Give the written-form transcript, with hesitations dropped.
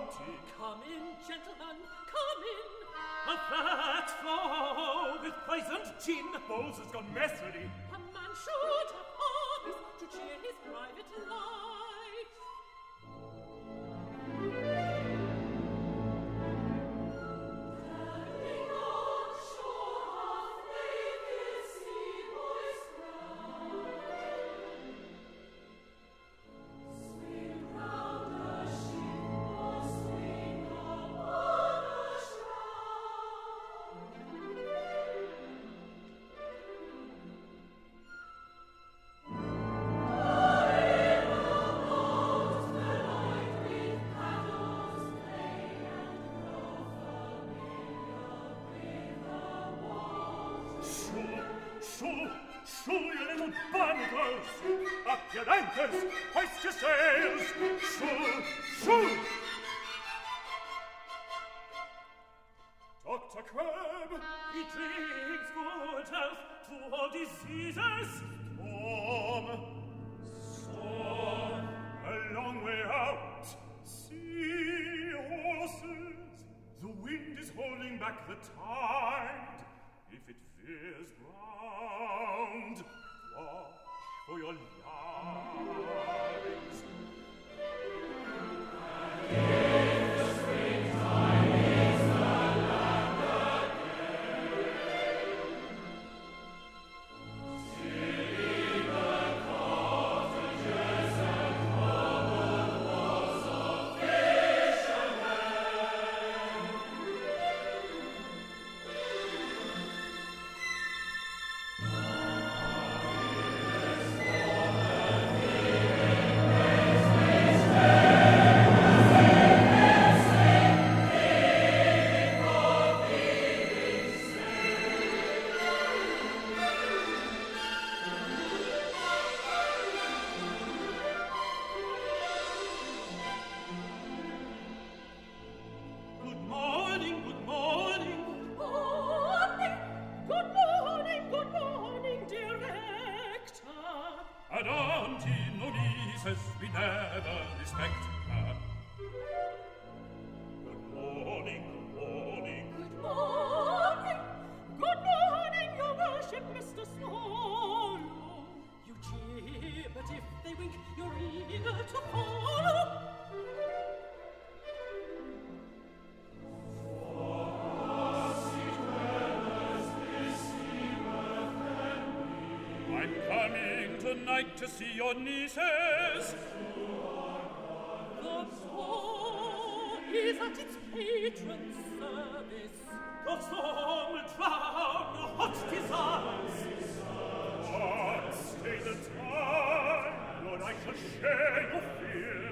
naughty. Come in, gentlemen, come in. A fat flow with poisoned gin. Bowles has gone messily. A man should have hobbies to cheer his private life. Shoo, you little barnacles! Up your anchors! Hoist your sails! Shoo! Dr. Crab, he drinks good health to all diseases. Storm, a long way out. Sea horses, the wind is holding back the tide. If it veers round, watch for your lives. We never respect her. Good morning, your worship, Mr. Swallow. You cheer, but if they wink, you're eager to follow. I'm coming tonight to see your nieces. The ball is at its patron's service. The storm will drown your hot desires. But stay the time, Lord, I shall share your fear.